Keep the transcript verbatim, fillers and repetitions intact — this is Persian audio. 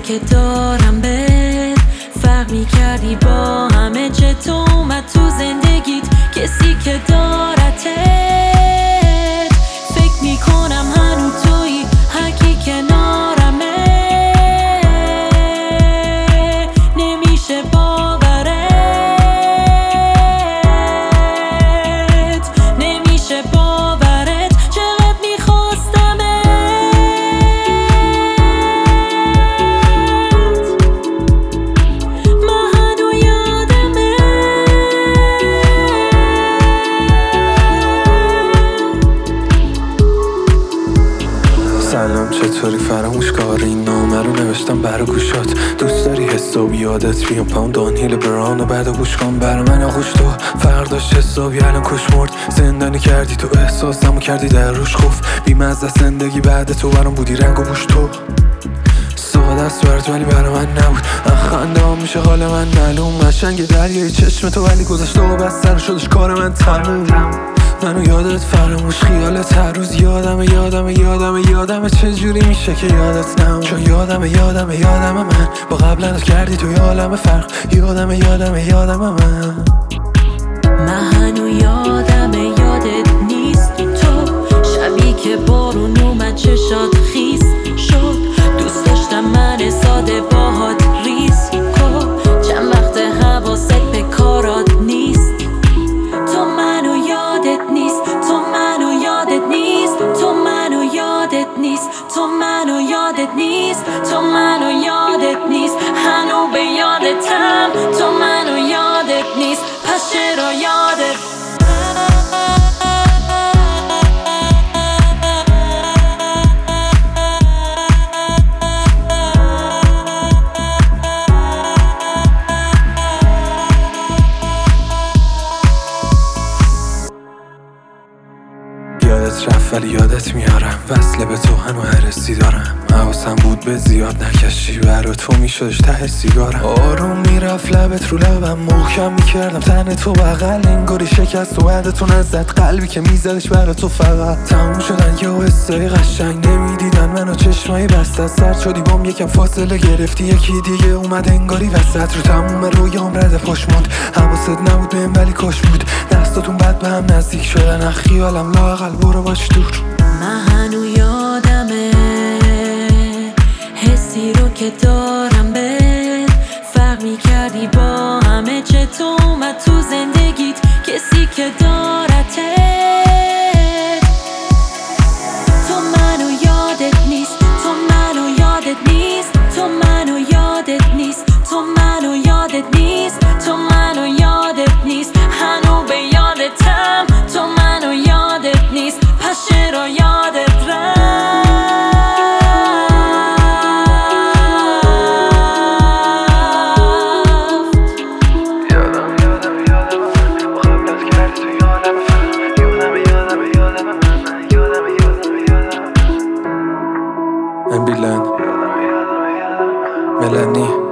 که دارم بهت فرق میکردی با همه چه تو اومد تو زندگیت کسی که دارتت فکر میکنم هنو توی هرکی کنارمه نمیشه باورت نمیشه باورت چقدر میخواستمت من هنو یادمه سلام چطوری فراموش کاری این نامه رو نوشتم برا گوشات دوست داری حساب یادت بیام پاون دانهیل بران و بعد گوش کن برا من آغوش تو فرداش حسابی الان کش مرد زندانی کردی تو احساسمو کردی در روش خوف بیمزه زندگی بعد تو برام بودی رنگ و بوش تو ساده است برات ولی برا من نبود خنده هم میشه حال من معلوم قشنگ دریای چشم تو ولی گذاشته و بس سر شدش کار من تموم منو یادت فراموش خیالت هر روز یادمه یادمه یادمه یادمه چجوری میشه که یادت نمون چون یادمه یادمه یادمه من با قبلت کردی توی عالم فرق یادمه یادمه یادمه من من هنو یادمه یادت نیست تو شبی که بارون اومد چشات خیس شد دوست داشتم من ساده باهات ریسکو چند وقت حواست به کارات نیست تو منو یادت نیست تو منو یادت نیست تو منو یادت نیست تو منو یادت نیست تو منو یادت نیست هنو به یادتم تو منو یادت نیست پس چرا یادت یادت رفت ولی یادت میارم وصله به تو هنو هرسی دارم حواسم بود به زیاد نکشی برا تو میشدش ته سیگارم آروم میرفت لبت رو لبم محکم میکردم تن تو بغل انگاری شکست و بعدتون از زد قلبی که میزدش برا تو فقط تموم شدن یه حسای قشنگ نمیدیدن منو چشمایی بسته سرد شدی بام یکم فاصله گرفتی یکی دیگه اومد انگاری وسط رو تموم رویام رد پاش موند حواست نبود بهم ولی کاش بود دستاتون بعد به هم نزدیک شدن از خیالم لااقل برو باش دور من هنو یادمه حسی رو که دارم بهت فرق میکردی با همه چه تو اومد تو زندگیت کسی که دارتت تو منو یادت نیست تو منو یادت نیست تو منو یادت نیست تو منو یادت نیست تو منو یادت نیست هنو به یادتم تو منو یادت نیست پس چرا یادت رفت یادم یادم یادم من با قبلت کردی توی عالم فرق یادم یادم یادم من یادم یادم یادم من بیلن یادم یادم یادم ملنی